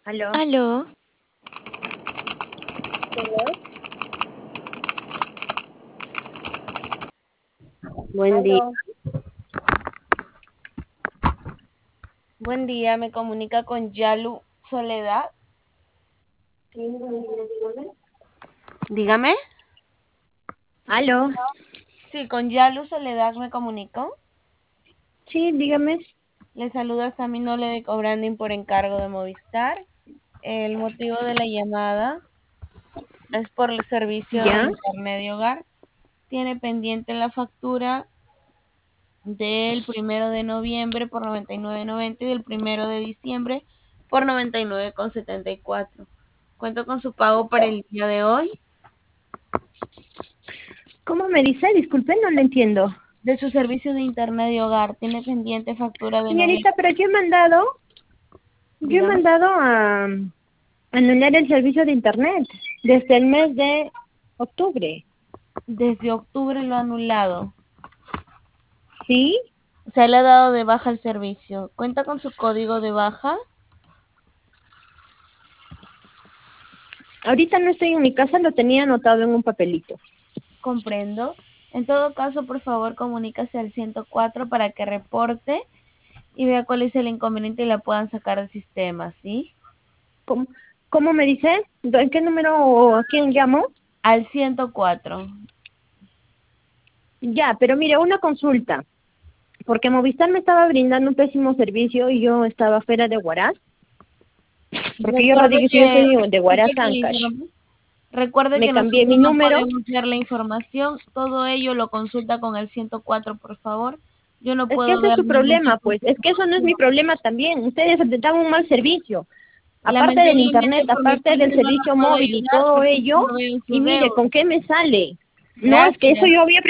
Aló. Aló, Hola. Buen día. Aló, buen día, me comunica con Yalu Soledad. sí, dígame. Dígame. Aló. Sí, con Yalu Soledad me comunico. Sí, dígame. Le saluda Saminole de Cobranding por encargo de Movistar. El motivo de la llamada es por el servicio de ¿Ya? internet de hogar. Tiene pendiente la factura del 1 de noviembre por 99,90 y del 1 de diciembre por 99,74. Cuento con su pago para el día de hoy. ¿Cómo me dice? Disculpe, no lo entiendo. De su servicio de internet de hogar. Tiene pendiente factura de Señorita, noviembre. pero yo he Dígame. mandado a anular el servicio de internet desde el mes de octubre. Desde octubre lo ha anulado. ¿Sí? Se le ha dado de baja el servicio. ¿Cuenta con su código de baja? Ahorita no estoy en mi casa, lo tenía anotado en un papelito. Comprendo. En todo caso, por favor, comunícase al 104 para que reporte y vea cuál es el inconveniente y la puedan sacar del sistema, ¿sí? ¿Cómo, cómo me dice? ¿En qué número o a quién llamo? Al 104. Ya, pero mire, una consulta. Porque Movistar me estaba brindando un pésimo servicio y yo estaba fuera de Huaraz. Porque yo Recuerde radico, yo que, soy de Huaraz, disculpe que le Ancash. interrumpa. Recuerde Me que cambié nosotros mi no número. podemos ver la información. Todo ello lo consulta con el 104, por favor. Yo no Es que puedo ese es ver su ningún problema, tipo de pues. Es que eso no es mi información. problema también. Ustedes dan un mal servicio. Aparte del Lamentablemente internet, por mi aparte del parte no la servicio puedo móvil y ayudar todo porque ello. no veo su Y mire, deuda. ¿con qué me sale? No, es que eso Gracias. yo había